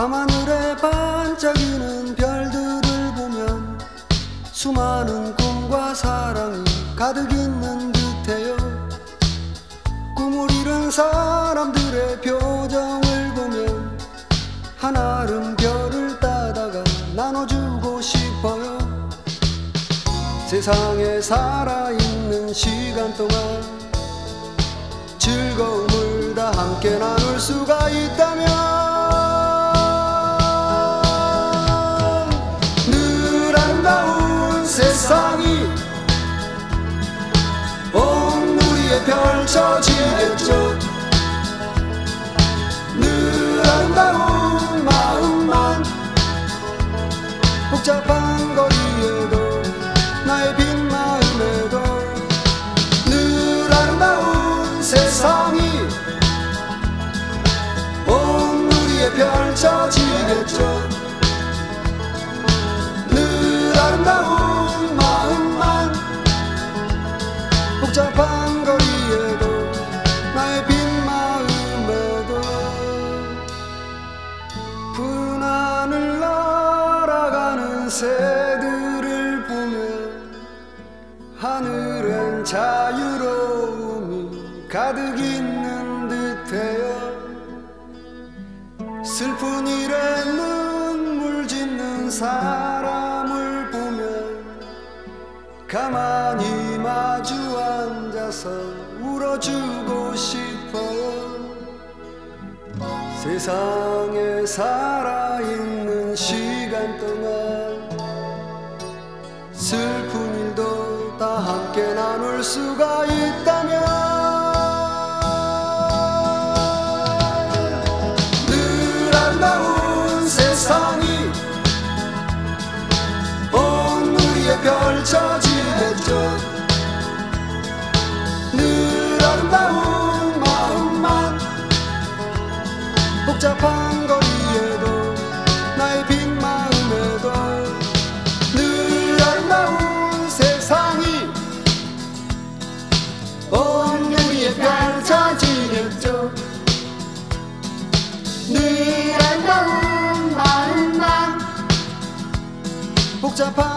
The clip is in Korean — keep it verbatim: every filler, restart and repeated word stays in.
밤하늘에 반짝이는 별들을 보면 수많은 꿈과 사랑이 가득 있는 듯해요. 꿈을 잃은 사람들의 표정을 보면 한아름 별을 따다가 나눠주고 싶어요. 세상에 살아있는 시간 동안 즐거움을 다 함께 나눌 수가 있다면 늘 아름다운 세상이 온누리에 펼쳐지겠죠. 늘 아름다운 마음만 복잡한 거리에도 나의 빈 마음에도 늘 아름다운 세상이 온누리에 펼쳐지겠죠. 늘 아름다운 마음만 복잡한 거리에도 나의 빈 마음에도 푸른 하늘 날아가는 새들을 보면 하늘엔 자유로움이 가득 있는 듯해요. 슬픈 일에 눈물 짓는 사람을 보면 가만히 마주 앉아서 울어주고 싶어요. 세상에 살아있는 시간 동안 슬픈 일도 다 함께 나눌 수가 있다면 늘 아름다운 세상이 온누리에 펼쳐지겠죠. 늘 아름다운 마음만 복잡한 거리에도 나의 빈 마음에도 늘 아름다운 세상이 온누리에 펼쳐지겠죠. 늘 아름다운 마음만 복잡한